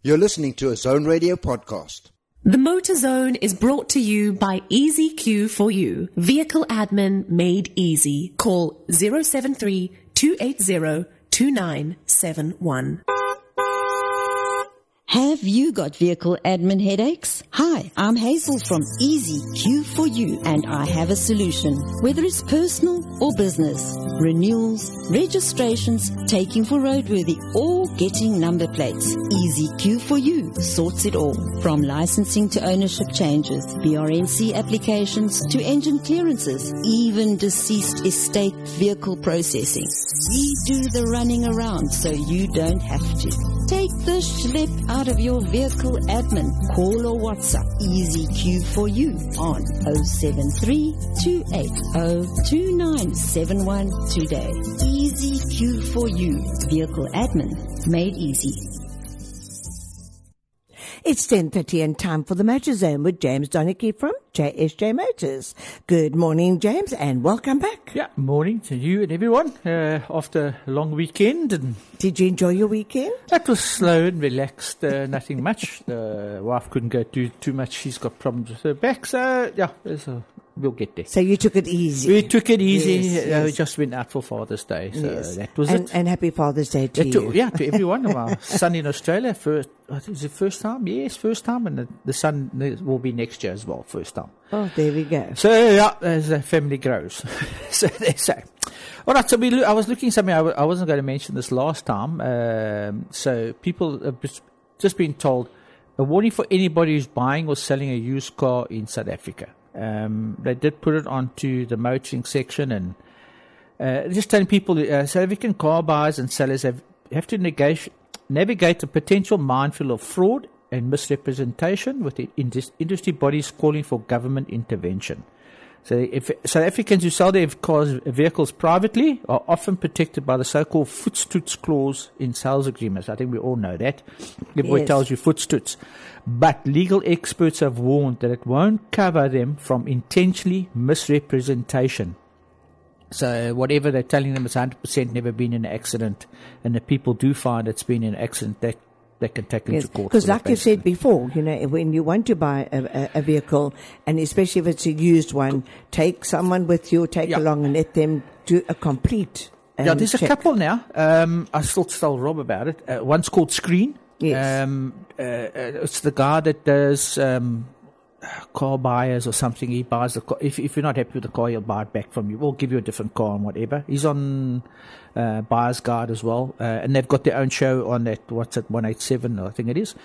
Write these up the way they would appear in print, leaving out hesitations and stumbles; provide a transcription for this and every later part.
You're listening to a Zone Radio podcast. The Motor Zone is brought to you by EasyQ4U, vehicle admin made easy. Call 073-280-2971. Have you got vehicle admin headaches? Hi, I'm Hazel from EasyQ4U, and I have a solution. Whether it's personal or business, renewals, registrations, taking for roadworthy, or getting number plates, EasyQ4U sorts it all. From licensing to ownership changes, BRNC applications to engine clearances, even deceased estate vehicle processing. We do the running around so you don't have to. Take the schlep out of your vehicle admin. Call or WhatsApp EasyQ4U on 073-280-2971 today. EasyQ4U, vehicle admin made easy. It's 10:30 and time for the Motor Zone with James Donachie from JSJ Motors. Good morning, James, and welcome back. Yeah, morning to you and everyone after a long weekend. And did you enjoy your weekend? That was slow and relaxed, nothing much. The wife couldn't go too much. She's got problems with her back, so yeah, we'll get there. So you took it easy? We took it easy. Yes. We just went out for Father's Day, so that was it. it. And happy Father's Day to you. Yeah, to everyone. Our son in Australia, first, I think it's the first time. Yes, first time, and the son will be next year as well, first time. Oh, there we go. So yeah, as the family grows, so they say. All right, so I was looking something. I wasn't going to mention this last time. So people have just been told a warning for anybody who's buying or selling a used car in South Africa. They did put it onto the motoring section, and just telling people South African car buyers and sellers have to navigate a potential minefield of fraud and misrepresentation, with the industry bodies calling for government intervention. So if South Africans who sell their vehicles privately are often protected by the so-called voetstoots clause in sales agreements. I think we all know that. Everybody tells you voetstoots. But legal experts have warned that it won't cover them from intentionally misrepresentation. So whatever they're telling them is 100% never been in an accident, and the people do find it's been in an accident, they can take into court. Because like you said before, when you want to buy a vehicle, and especially if it's a used one, take someone with you, along and let them do a complete there's check. A couple now. I still tell Rob about it. One's called Screen. Yes. It's the guy that does car buyers or something. He buys the car. If you're not happy with the car, he'll buy it back from you. We'll give you a different car and whatever. He's on Buyer's Guide as well, and they've got their own show on that. What's it, 187? I think it is.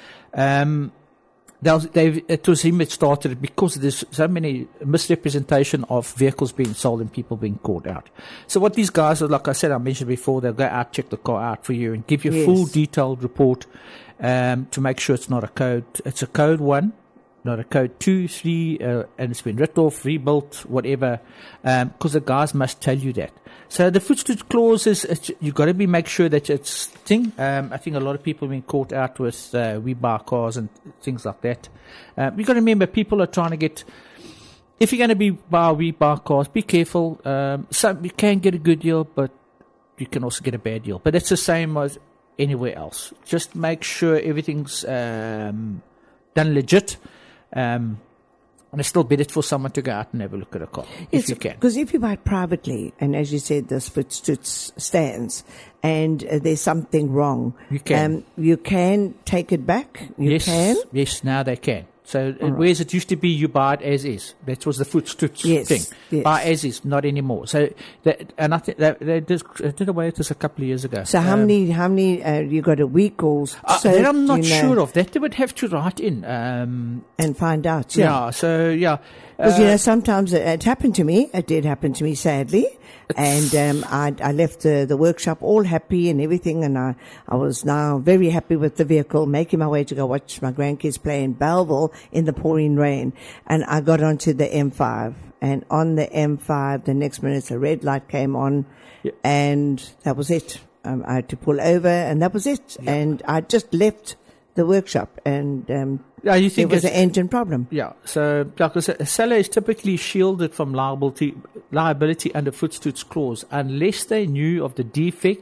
It was him that started it because there's so many misrepresentation of vehicles being sold and people being caught out. So what these guys are, like I said, I mentioned before, they'll go out, check the car out for you, and give you a full detailed report to make sure it's not a code. It's a code 1. Not a code 2, 3, and it's been written off, rebuilt, whatever, because the guys must tell you that. So the voetstoot clause is, you've got to make sure that it's thing. I think a lot of people have been caught out with we buy cars and things like that. You've got to remember, people are trying to get, if you're going to we buy cars, be careful. So you can get a good deal, but you can also get a bad deal. But it's the same as anywhere else. Just make sure everything's done legit. And it's still better for someone to go out and have a look at a car, if you can. Because if you buy it privately, and as you said, this voetstoots stands, and there's something wrong, you can take it back. You can? Yes, now they can. So whereas it used to be you buy it as is. That was the voetstoots thing. Yes. Buy as is, not anymore. So and I think they did away with this a couple of years ago. So how many you got a week or so? That I'm not sure of. That they would have to write in. And find out. Yeah, so yeah. Because, sometimes it happened to me. It did happen to me, sadly. And I left the workshop all happy and everything, and I was now very happy with the vehicle, making my way to go watch my grandkids play in Belleville in the pouring rain. And I got onto the M5. And on the M5, the next minute, a red light came on, and that was it. I had to pull over, and that was it. Yeah. And I just left the workshop, and you think it was an engine problem. Yeah, so like I said, a seller is typically shielded from liability under voetstoots clause unless they knew of the defect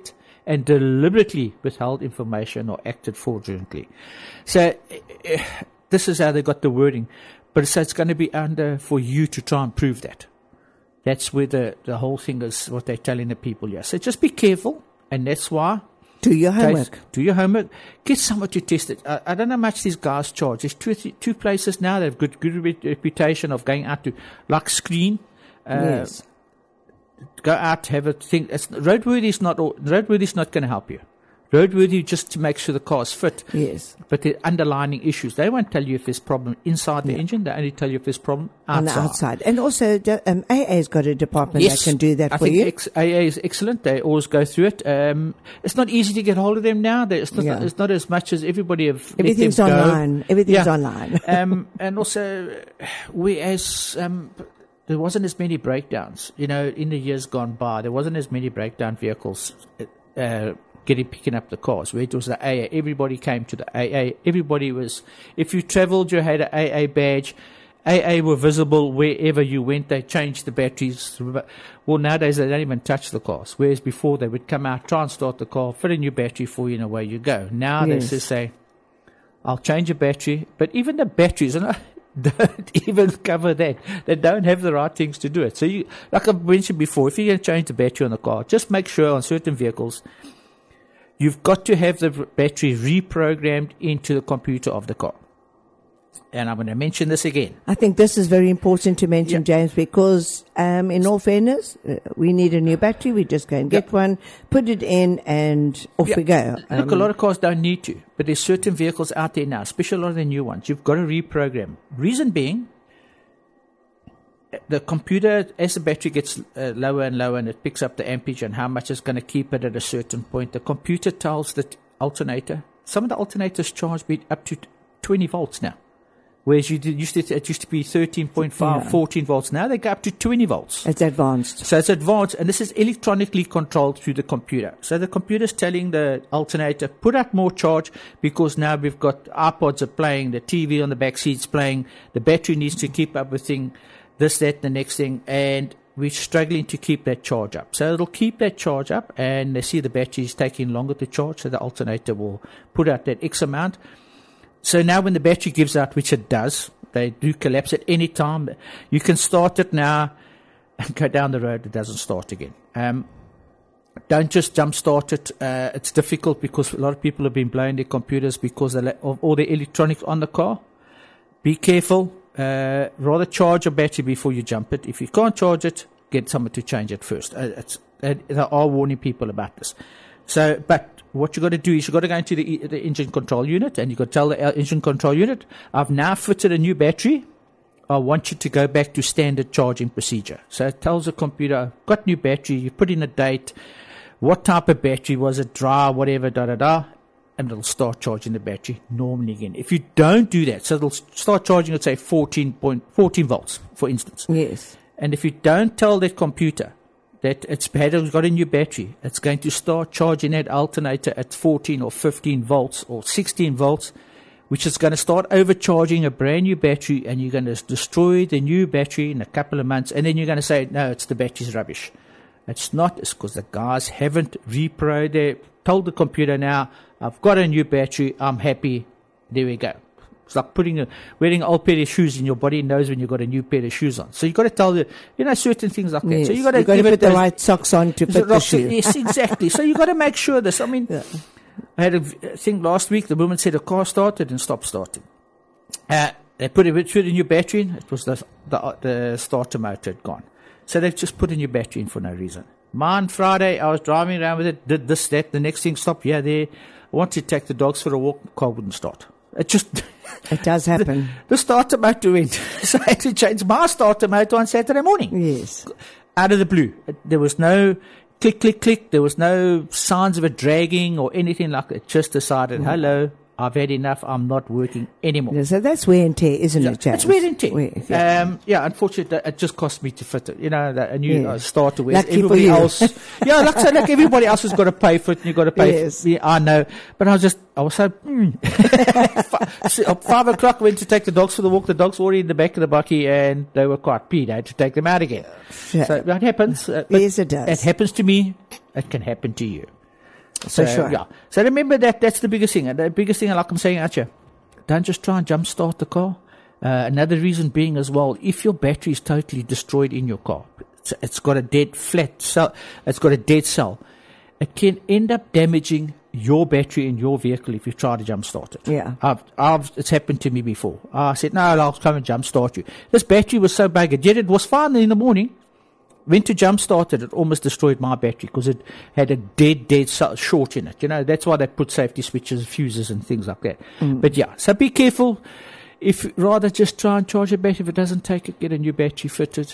and deliberately withheld information or acted fraudulently. So this is how they got the wording. But so it's going to be under for you to try and prove that. That's where the whole thing is, what they're telling the people here. So just be careful, and that's why. Do your homework. Do your homework. Get someone to test it. I don't know how much these guys charge. There's two places now that have good reputation of going out to, like Screen. Yes. Go out, have a thing. Roadworthy's not going to help you. Roadworthy just to make sure the car's fit. Yes. But the underlying issues, they won't tell you if there's problem inside the engine. They only tell you if there's problem outside. On the outside. And also, AA's got a department that can do that for you. I think AA is excellent. They always go through it. It's not easy to get hold of them now. It's not as much as everybody have. Everything's online. Everything's online. And also, there wasn't as many breakdowns. In the years gone by, there wasn't as many breakdown vehicles picking up the cars. Where it was the AA, everybody came to the AA. Everybody was, if you travelled, you had an AA badge. AA were visible wherever you went. They changed the batteries. Well, nowadays they don't even touch the cars. Whereas before they would come out, try and start the car, fit a new battery for you, and away you go. Now they just say, I'll change a battery. But even the batteries, don't even cover that. They don't have the right things to do it. So like I've mentioned before, if you're going to change the battery on the car, just make sure on certain vehicles, you've got to have the battery reprogrammed into the computer of the car. And I'm going to mention this again. I think this is very important to mention, James, because in all fairness, we need a new battery. We just go and get one, put it in, and off we go. Look, a lot of cars don't need to, but there's certain vehicles out there now, especially a lot of the new ones. You've got to reprogram. Reason being, the computer, as the battery gets lower and lower and it picks up the amperage and how much it's going to keep it at a certain point, the computer tells the alternator. Some of the alternators charge me up to 20 volts now. Whereas it used to be 13.5, 14 volts. Now they go up to 20 volts. It's advanced. So it's advanced, and this is electronically controlled through the computer. So the computer's telling the alternator, put out more charge, because now we've got iPods are playing, the TV on the back seat's playing, the battery needs to keep up with this, that, the next thing, and we're struggling to keep that charge up. So it'll keep that charge up, and they see the battery is taking longer to charge, so the alternator will put out that X amount. So now when the battery gives out, which it does, they do collapse at any time, you can start it now and go down the road, it doesn't start again. Don't just jump start it. It's difficult because a lot of people have been blowing their computers because of all the electronics on the car. Be careful. Rather charge a battery before you jump it. If you can't charge it, get someone to change it first. They are warning people about this. But what you got to do is you got to go into the engine control unit, and you got to tell the engine control unit, I've now fitted a new battery. I want you to go back to standard charging procedure. So it tells the computer, I've got new battery, you put in a date, what type of battery was it, dry, whatever, and it'll start charging the battery normally again. If you don't do that, so it'll start charging, let's say 14 volts, for instance. Yes. And if you don't tell that computer that it's got a new battery, it's going to start charging that alternator at 14 or 15 volts or 16 volts, which is going to start overcharging a brand new battery, and you're going to destroy the new battery in a couple of months, and then you're going to say, no, it's the battery's rubbish. It's not. It's because the guys haven't told the computer now, I've got a new battery, I'm happy, there we go. It's like wearing an old pair of shoes, and your body knows when you've got a new pair of shoes on. So you've got to tell certain things like that. Yes. So you've got to put the right socks on to fit the shoe. Yes, exactly. So you've got to make sure this. I mean, I had a thing last week, the woman said the car started and stopped starting. They put a new battery in, it was the starter motor had gone. So they've just put a new battery in for no reason. Mine, Friday, I was driving around with it, did this, that, the next thing stopped, there. I wanted to take the dogs for a walk, the car wouldn't start. It does happen. The starter motor went. So I had to change my starter motor on Saturday morning. Yes. Out of the blue. There was no click, click, click. There was no signs of it dragging or anything like that. It just decided, hello, I've had enough. I'm not working anymore. Yeah, so that's wear and tear, isn't it, James? It's wear and tear. Unfortunately, it just cost me to fit it. A new starter. Whereas everybody else, like everybody else has got to pay for it, and you've got to pay for it. I know. But I was so, 5 o'clock, went to take the dogs for the walk. The dogs were already in the back of the bucky, and they were quite peed. I had to take them out again. Yeah. So that happens. Yes, it does. It happens to me. It can happen to you. So, sure. Yeah. So remember that's the biggest thing. And the biggest thing, like I'm saying, Archer, don't just try and jumpstart the car. Another reason being as well, if your battery is totally destroyed in your car, it's got a dead flat cell, it's got a dead cell, it can end up damaging your battery in your vehicle if you try to jumpstart it. Yeah. It's happened to me before. I said, no, I'll come and jumpstart you. This battery was so big, yet it was fine in the morning. Went to jumpstart it, it almost destroyed my battery because it had a dead short in it. You know, that's why they put safety switches, fuses and things like that. But yeah, so be careful. If rather just try and charge a battery. If it doesn't take it, get a new battery fitted.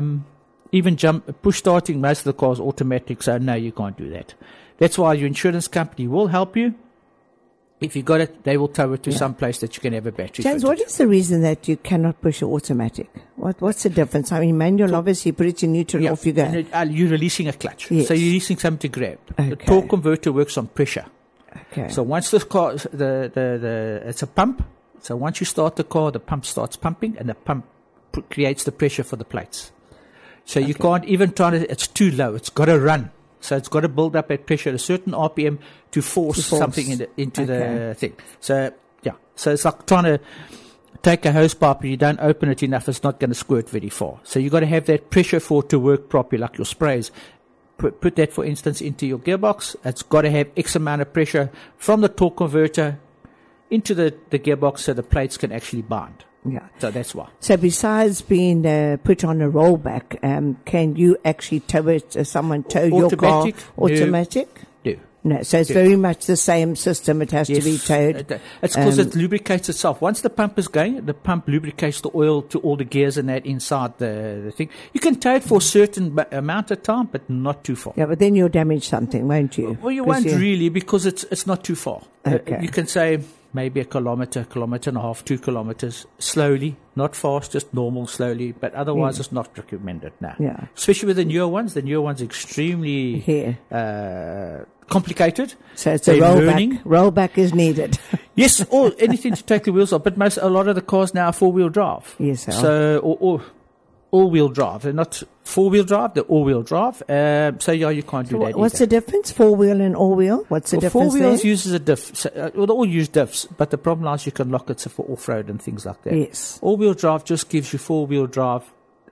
Even push starting, most of the cars automatic, so no, you can't do that. That's why your insurance company will help you. If you got it, they will tow it to some place that you can have a battery James, fitted. what is the reason that you cannot push an automatic? What's the difference? I mean, manual, obviously, put it in neutral, off you go. And you're releasing a clutch. Yes. So you're releasing something to grab. Okay. The torque converter works on pressure. Okay. So once the car, it's a pump. So once you start the car, the pump starts pumping, and the pump creates the pressure for the plates. So you can't even try to, it's too low. It's got to run. So it's got to build up at pressure at a certain RPM to force something into the thing. So, yeah. So it's like trying to take a hose pipe and you don't open it enough, it's not going to squirt very far. So you've got to have that pressure for it to work properly, like your sprays. Put that, for instance, into your gearbox. It's got to have X amount of pressure from the torque converter into the gearbox so the plates can actually bind. Yeah. So that's why. So besides being put on a rollback, can you actually tow it, someone tow your car? Automatic? No. So it's very much the same system. It has to be towed. It's because it lubricates itself. Once the pump is going, the pump lubricates the oil to all the gears and that inside the thing. You can tow it for a certain amount of time, but not too far. Yeah, but then you'll damage something, won't you? Well, you won't really, because it's not too far. Okay. You can say maybe a kilometer and a half, 2 kilometers, slowly, not fast, just normal, slowly, but otherwise it's not recommended now. Yeah. Especially with the newer ones. The newer ones extremely complicated. So it's a rollback. Rollback is needed. Yes, or anything to take the wheels off. But a lot of the cars now are 4-wheel drive. Yes, sir. So, or all-wheel drive. They're not 4-wheel drive, they're all-wheel drive. So, yeah, you can't do that What's either. the difference? 4-wheel and all-wheel? What's the difference 4 wheels there? uses a diff. So, well, they all use diffs, but the problem is you can lock it for off-road and things like that. Yes. All-wheel drive just gives you 4-wheel drive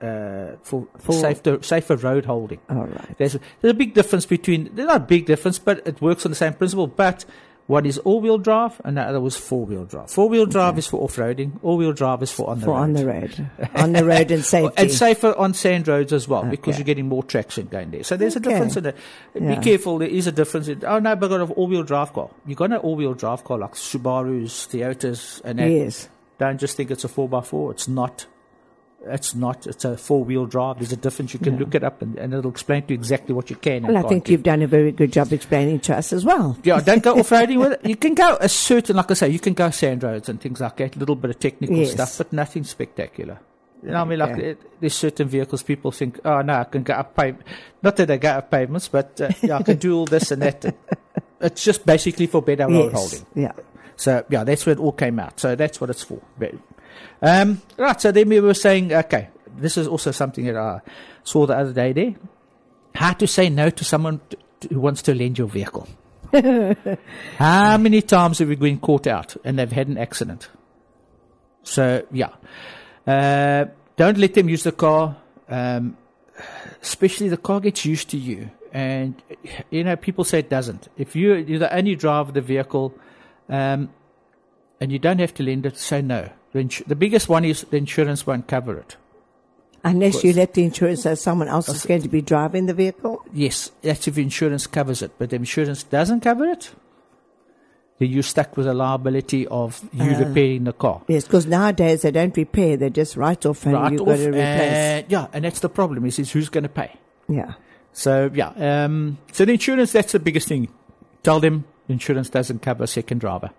for safer road holding. All right. There's a big difference between, there's not a big difference, but it works on the same principle. But one is all-wheel drive and the other was 4-wheel drive. 4-wheel drive is for off-roading. All-wheel drive is for on the road. On the road. On the road and safety. And safer on sand roads as well, because you're getting more traction going there. So there's a difference in it. Be careful, there is a difference. Oh no, but I got an all-wheel drive car. You got an all-wheel drive car like Subarus, Toyotas, and that. Yes. Don't just think it's a 4x4. It's not. It's not. It's a 4-wheel drive. There's a difference. You can look it up and it'll explain to you exactly what you can and Well, I can't think do. you've done a very good job explaining to us as well. Yeah, don't go off-roading with it. You can go a certain, like I say, you can go sand roads and things like that, a little bit of technical stuff, but nothing spectacular. You know, I mean, like there's certain vehicles people think, oh no, I can go up not that they go up pavements, but I can do all this and that. It's just basically for better road holding. Yeah. So yeah, that's where it all came out. So that's what it's for. Right. So then we were saying, okay, this is also something that I saw the other day there. How to say no to someone who wants to lend your vehicle. How many times have we been caught out and they've had an accident? So, yeah. Don't let them use the car. Especially the car gets used to you. And, you know, people say it doesn't. If you're the only driver of the vehicle and you don't have to lend it, say no. The biggest one is the insurance won't cover it. Unless you let the insurance know someone else is going to be driving the vehicle? Yes, that's if insurance covers it. But if insurance doesn't cover it, then you're stuck with the liability of you repairing the car. Yes, because nowadays they don't repair, they just write off and you've got to replace. And that's the problem, is who's going to pay. Yeah. So, yeah. So the insurance, that's the biggest thing. Tell them insurance doesn't cover a second driver.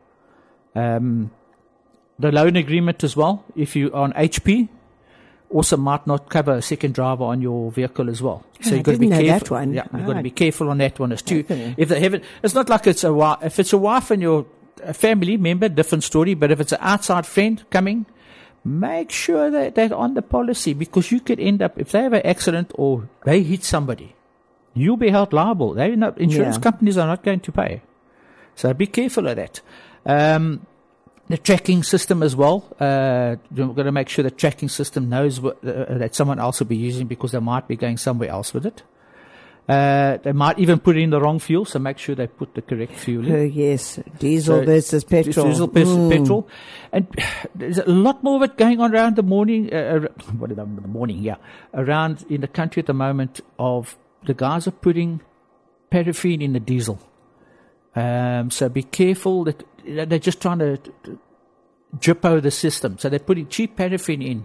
The loan agreement as well, if you are on HP, also might not cover a second driver on your vehicle as well. So you've got to be careful. That one. Yeah, you've got to be careful on that one as too. Okay. If they haven't, it's not like it's if it's a wife and your family member, different story. But if it's an outside friend coming, make sure that they're on the policy, because you could end up, if they have an accident or they hit somebody, you'll be held liable. Insurance Yeah. companies are not going to pay. So be careful of that. The tracking system as well. You've got to make sure the tracking system knows that someone else will be using, because they might be going somewhere else with it. They might even put in the wrong fuel, so make sure they put the correct fuel in. Yes, diesel So, versus petrol. Diesel versus petrol. And there's a lot more of it going on around the morning, around in the country at the moment, of the guys are putting paraffin in the diesel. So be careful that they're just trying to drippo the system. So they're putting cheap paraffin in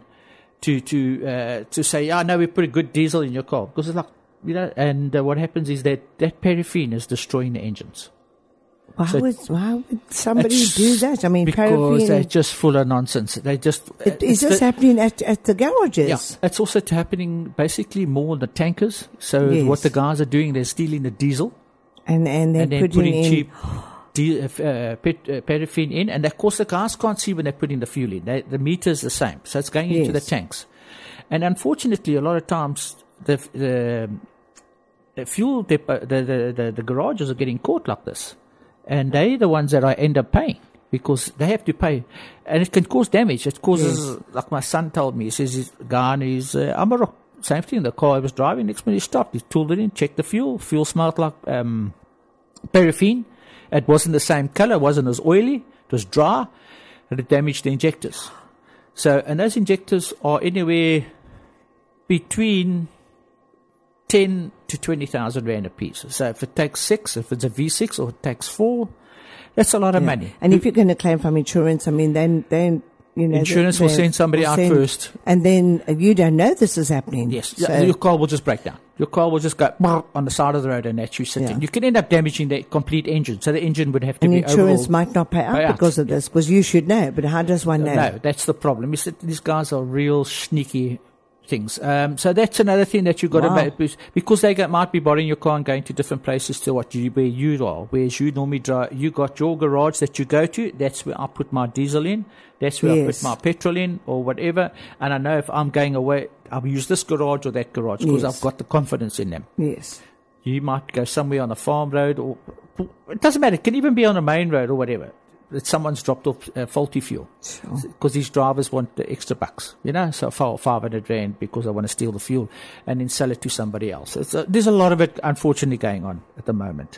to say, no, we put a good diesel in your car. Because it's like, and what happens is that paraffin is destroying the engines. Why So would somebody do that? I mean, Because paraffin. they're just full of nonsense. They just... Is this happening at the garages? Yeah, it's also happening basically more in the tankers. So Yes. what the guys are doing, they're stealing the diesel And then and then putting in. cheap paraffin in. And of course, the guys can't see when they're putting the fuel in. The meter is the same. So it's going into the Yes. tanks. And unfortunately, a lot of times, the fuel depot, the garages are getting caught like this. And they're the ones that I end up paying, because they have to pay. And it can cause damage. It causes, like my son told me, he says he's gone, he's Amarok. Same thing, the car he was driving, next minute he stopped. He tooled it in, checked the fuel. Fuel smelled like paraffin. It wasn't the same color, it wasn't as oily, it was dry, and it damaged the injectors. So, and those injectors are anywhere between 10 to 20,000 rand a piece. So if it takes 6, if it's a V6, or it takes 4, that's a lot of money. And if you're going to claim from insurance, I mean, then Insurance will send somebody out first. and then you don't know this is happening. Yes, So, your car will just break down. Your car will just go on the side of the road, and that's you sitting. Yeah. You can end up damaging the complete engine. So the engine would have to and be insurance overhauled. might not pay Pay out out, because of this, because you should know. But how does one know? No, that's the problem. Is that these guys are real sneaky things. So that's another thing that you've got Wow. to make, because they might be borrowing your car and going to different places to where you are. Whereas you normally drive, you got your garage that you go to. That's where I put my diesel in. That's where I Yes. put my petrol in, or whatever. And I know if I'm going away, I'll use this garage or that garage, because Yes. I've got the confidence in them. Yes. You might go somewhere on a farm road, or it doesn't matter. It can even be on a main road or whatever. That someone's dropped off faulty fuel, because these drivers want the extra bucks, so for 500 rand, because they want to steal the fuel and then sell it to somebody else. There's a lot of it, unfortunately, going on at the moment.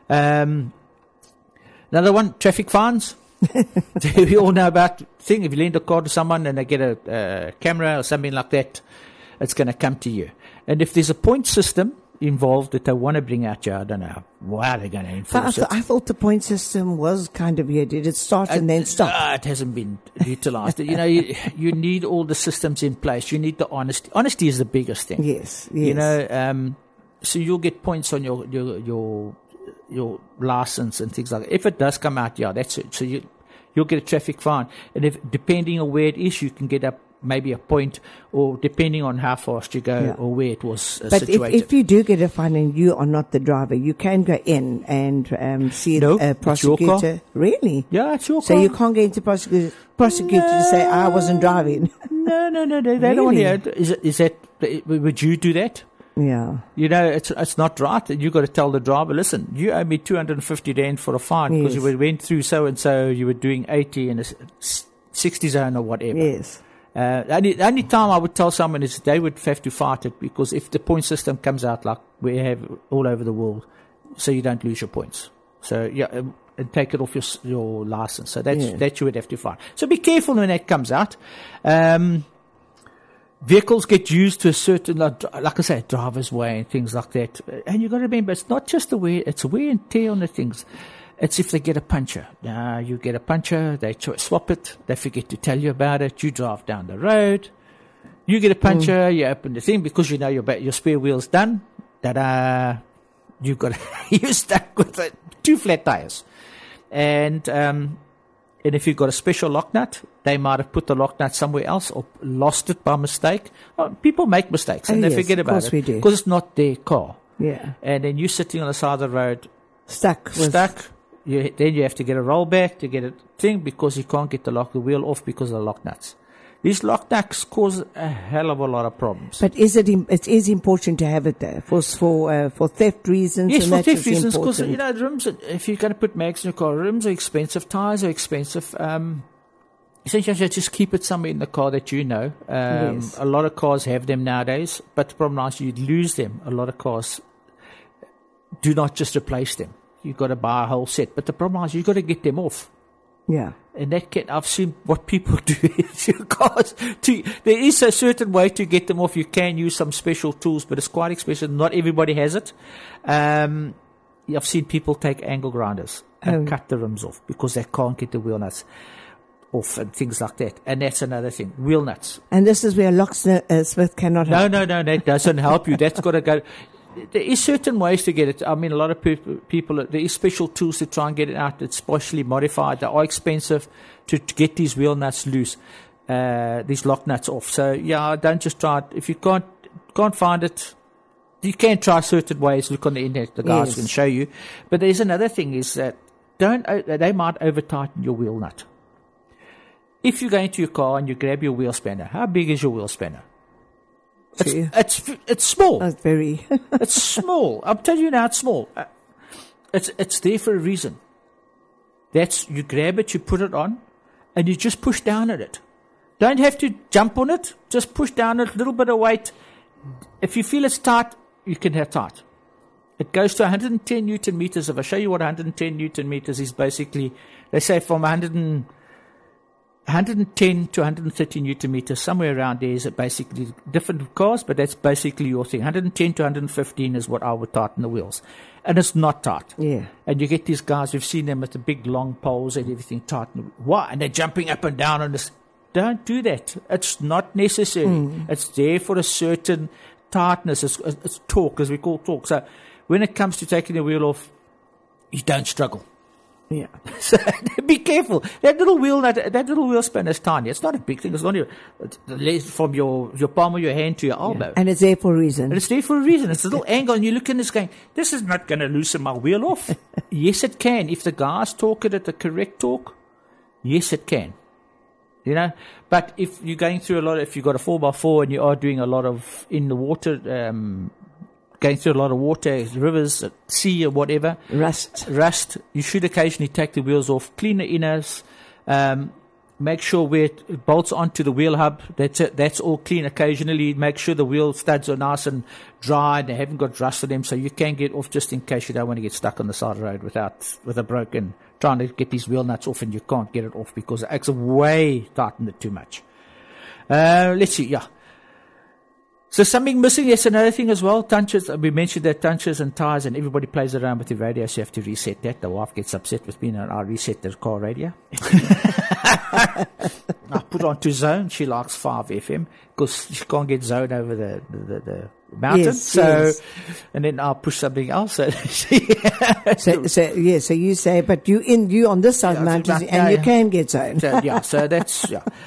Another one, traffic fines. We all know about the thing. If you lend a car to someone and they get a camera or something like that, it's going to come to you. And if there's a point system involved that they want to bring out here, I don't know how they're going to enforce it. I thought the point system was kind of here. Did it start and then stop? It hasn't been utilized. You need all the systems in place. You need the honesty. Honesty is the biggest thing. Yes. Yes. So you'll get points on your license and things like that. If it does come out, that's it. So you'll get a traffic fine. And if, depending on where it is, you can get up maybe a point, or depending on how fast you go, or where it was But situated. if you do get a fine and you are not the driver, you can go in and see No, a it's your car. prosecutor. Really? Yeah, it's your So car. you can't get into prosecutor to say, I wasn't driving. No. They don't want Really? to. Is that? Would you do that? Yeah. It's not right. You got to tell the driver, listen, you owe me 250 rand for a fine, because Yes. you went through so and so, you were doing 80 in a 60 zone or whatever. Yes. The only time I would tell someone is they would have to fight it, because if the point system comes out like we have all over the world, so you don't lose your points. So and take it off your license. So that you would have to fight. So be careful when that comes out. Vehicles get used to a certain, like I say, driver's way and things like that. And you've got to remember, it's not just the wear, it's wear and tear on the things. It's if they get a puncture. Now, you get a puncture, they swap it, they forget to tell you about it, you drive down the road, you get a puncture, you open the thing, because you know your spare wheel's done, you're stuck with 2 flat tires. And if you've got a special lock nut, they might have put the lock nut somewhere else or lost it by mistake. People make mistakes and they yes, forget of about course it, we do. because it's not their car. Yeah. And then you're sitting on the side of the road, Stuck. stuck. Then you have to get a rollback to get a thing, because you can't get the wheel off because of the lock nuts. These lock nuts cause a hell of a lot of problems. But it is important to have it there for theft reasons? Yes, and for that's theft just reasons, because, important. rims, if you're going to put mags in your car, rims are expensive, tyres are expensive. Essentially, just keep it somewhere in the car that you know. Yes. A lot of cars have them nowadays, but the problem is you lose them. A lot of cars do not just replace them. You've got to buy a whole set. But the problem is you've got to get them off. Yeah. And I've seen what people do with your cars. There is a certain way to get them off. You can use some special tools, but it's quite expensive. Not everybody has it. I've seen people take angle grinders and cut the rims off because they can't get the wheel nuts off and things like that. And that's another thing. Wheel nuts. And this is where locksmith cannot help. No, that doesn't help you. That's got to go. There is certain ways to get it. I mean, a lot of people, there is special tools to try and get it out. It's partially modified. They are expensive to get these wheel nuts loose, these lock nuts off. So, yeah, don't just try it. If you can't find it, you can try certain ways. Look on the internet. The guys can show you. But there's another thing is that they might over-tighten your wheel nut. If you go into your car and you grab your wheel spanner, how big is your wheel spanner? It's small. That's very. It's small. I'm telling you now, it's small. It's there for a reason. You grab it, you put it on, and you just push down at it. Don't have to jump on it. Just push down it, a little bit of weight. If you feel it's tight, you can have tight. It goes to 110 Newton meters. If I show you what 110 Newton meters is, basically, they say from 110 to 130 Newton meters, somewhere around there is basically different cars, but that's basically your thing. 110 to 115 is what I would tighten the wheels. And it's not tight. Yeah. And you get these guys, we've seen them with the big long poles and everything tightened. Why? And they're jumping up and down on this. Don't do that. It's not necessary. It's there for a certain tightness. It's torque, as we call torque. So when it comes to taking the wheel off, you don't struggle. Yeah. So be careful. That little wheel spanner is tiny. It's not a big thing. It's only from your palm of your hand to your elbow. And it's there for a reason. And it's there for a reason. It's a little angle, and you look in this going, this is not going to loosen my wheel off. Yes, it can. If the guys torque it at the correct torque, yes, it can. You know, but if you're going through if you've got a 4x4 and you are doing a lot of in the water, going through a lot of water, rivers, sea or whatever. Rust. You should occasionally take the wheels off, clean the inners, make sure where it bolts onto the wheel hub, that's all clean occasionally. Make sure the wheel studs are nice and dry and they haven't got rust on them, so you can get off just in case you don't want to get stuck on the side of the road with a broken, trying to get these wheel nuts off and you can't get it off because the axle way tightened it too much. Let's see, yeah. So something missing, yes, another thing as well, tunches. We mentioned that tunches and tires, and everybody plays around with the radio, so you have to reset that. The wife gets upset with me, and I reset the car radio. I put on to zone. She likes 5 FM because she can't get zone over the mountain. Yes. And then I'll push something else. So you say, but you on this side of the mountains, and you can get zone. So that's,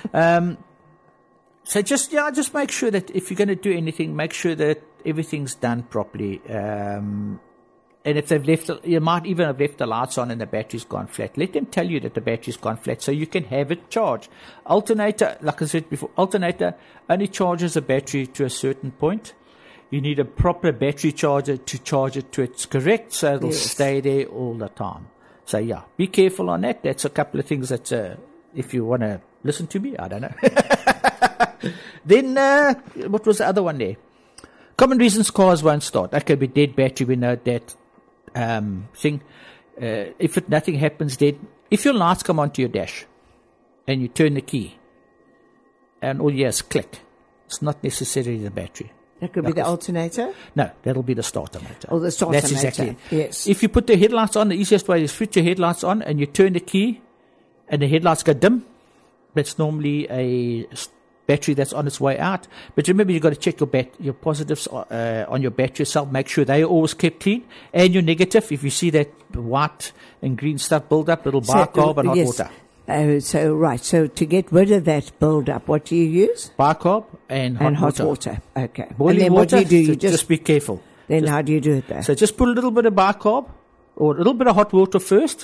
So just make sure that if you're going to do anything, make sure that everything's done properly. And if you might even have left the lights on and the battery's gone flat. Let them tell you that the battery's gone flat so you can have it charged. Alternator, like I said before, alternator only charges a battery to a certain point. You need a proper battery charger to charge it to its correct, so it'll stay there all the time. So be careful on that. That's a couple of things that if you want to listen to me, I don't know. Then, what was the other one there? Common reasons cars won't start. That could be dead battery. We know that thing. If nothing happens, dead. If your lights come onto your dash and you turn the key and all you hear is click, it's not necessarily the battery. That could be the alternator? No, that'll be the starter motor. Oh, the starter motor. That's exactly it. Yes. If you put the headlights on, the easiest way is switch your headlights on and you turn the key and the headlights go dim. That's normally a battery that's on its way out. But remember, you've got to check your positives on your battery itself. Make sure they are always kept clean. And your negative, if you see that white and green stuff build up, it'll bicarb and hot water. So to get rid of that build up, what do you use? Bicarb and hot water. Okay. Boiling and then water, what do you do? just be careful. Then how do you do it there? So just put a little bit of bicarb or a little bit of hot water first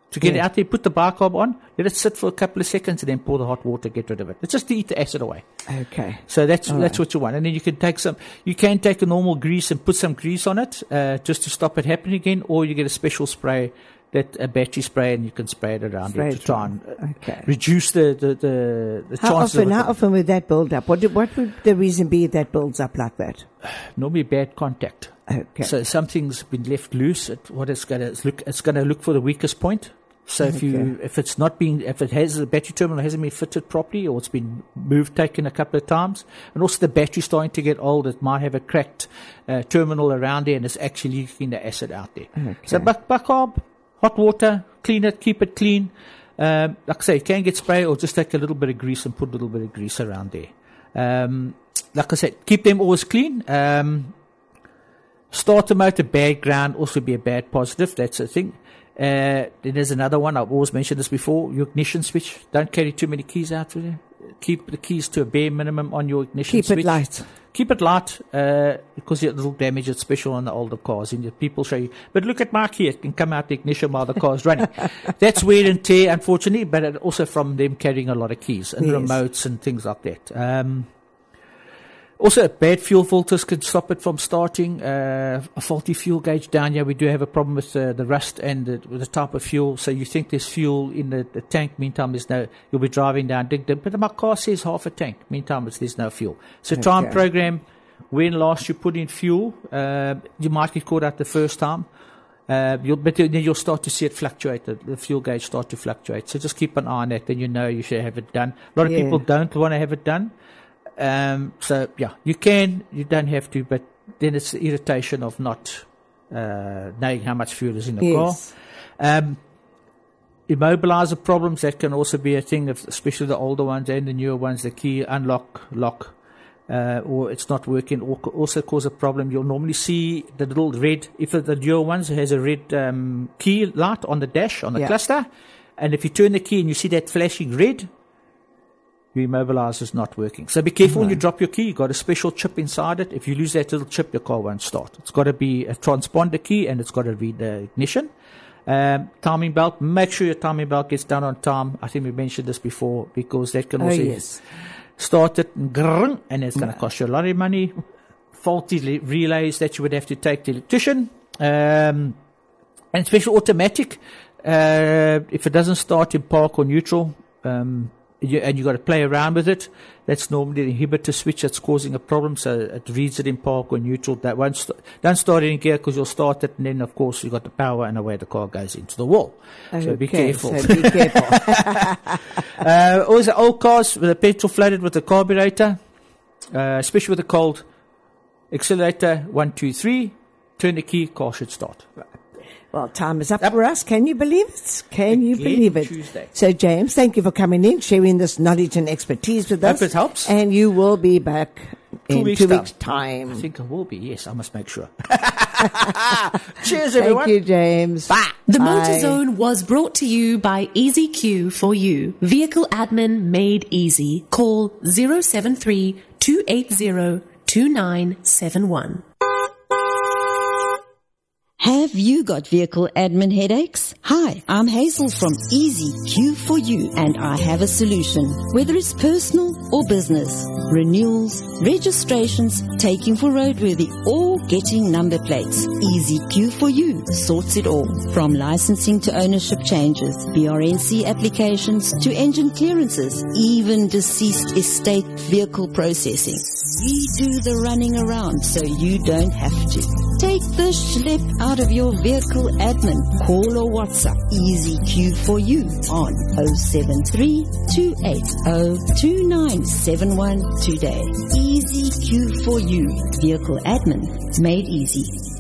To get it out there, put the bicarb on, let it sit for a couple of seconds, and then pour the hot water, get rid of it. It's just to eat the acid away. Okay. So that's what you want. And then you can take a normal grease and put some grease on it, just to stop it happening again, or you get a special spray, a battery spray, and you can spray it around it to try and reduce the chances. How often would that build up? What would the reason be that builds up like that? Normally bad contact. Okay. So something's been left loose. It's going to look for the weakest point. So if it has the battery terminal hasn't been fitted properly, or it's been taken a couple of times, and also the battery's starting to get old, it might have a cracked terminal around there, and it's actually leaking the acid out there. Okay. So bicarb, hot water, clean it, keep it clean. Like I say, you can get spray, or just take a little bit of grease and put a little bit of grease around there. Like I said, keep them always clean. Starter motor, bad ground, also be a bad positive. That's the thing. Then there's another one. I've always mentioned this before. Your ignition switch. Don't carry too many keys out with you. Keep the keys to a bare minimum on your ignition switch. Keep it light, because it'll damage it, especially on the older cars. And people show you, but look at my key, it can come out the ignition while the car's running. That's wear and tear, unfortunately, but also from them carrying a lot of keys and remotes and things like that. Also, bad fuel filters can stop it from starting. A faulty fuel gauge down here. We do have a problem with the rust and with the type of fuel. So you think there's fuel in the tank. Meantime, you'll be driving down, but my car says half a tank. Meantime, there's no fuel. So try and program when last you put in fuel. You might get caught out the first time. But then you'll start to see it fluctuate. The fuel gauge start to fluctuate. So just keep an eye on that. Then you know you should have it done. A lot of people don't want to have it done. You don't have to, but then it's the irritation of not knowing how much fuel is in the car. Immobilizer problems, that can also be a thing, especially the older ones and the newer ones, the key lock, or it's not working, or also cause a problem. You'll normally see the little red, if the newer ones, it has a red key light on the dash, on the cluster, and if you turn the key and you see that flashing red, your immobilizer is not working. So be careful when you drop your key. You've got a special chip inside it. If you lose that little chip, your car won't start. It's got to be a transponder key, and it's got to read the ignition. Timing belt. Make sure your timing belt gets done on time. I think we mentioned this before, because that can also start it and it's going to cost you a lot of money. Faulty relays that you would have to take to the electrician. And especially automatic. If it doesn't start in park or neutral, and you got to play around with it. That's normally the inhibitor switch that's causing a problem. So it reads it in park or neutral. That won't don't start it in gear, because you'll start it, and then of course you got the power, and away the car goes into the wall. So be careful. Also, old cars with the petrol flooded with the carburetor, especially with the cold. Accelerator 1, 2, 3. Turn the key, car should start. Well, time is up for us. Can you believe it? Can you believe it? Tuesday. So, James, thank you for coming in, sharing this knowledge and expertise with us. Hope it helps. And you will be back in 2 weeks' time. I think I will be. Yes, I must make sure. Cheers, everyone. Thank you, James. Bye. The Motor Zone was brought to you by EasyQ4U. Vehicle admin made easy. Call 073 280 2971. Have you got vehicle admin headaches? Hi, I'm Hazel from Easy Q4U, and I have a solution. Whether it's personal or business, renewals, registrations, taking for roadworthy, or getting number plates, Easy Q4U sorts it all. From licensing to ownership changes, BRNC applications to engine clearances, even deceased estate vehicle processing. We do the running around so you don't have to. Take the schlep out of your vehicle admin. Call or WhatsApp Easy Q4U on 073 280 2971 today. Easy Q4U. Vehicle admin made easy.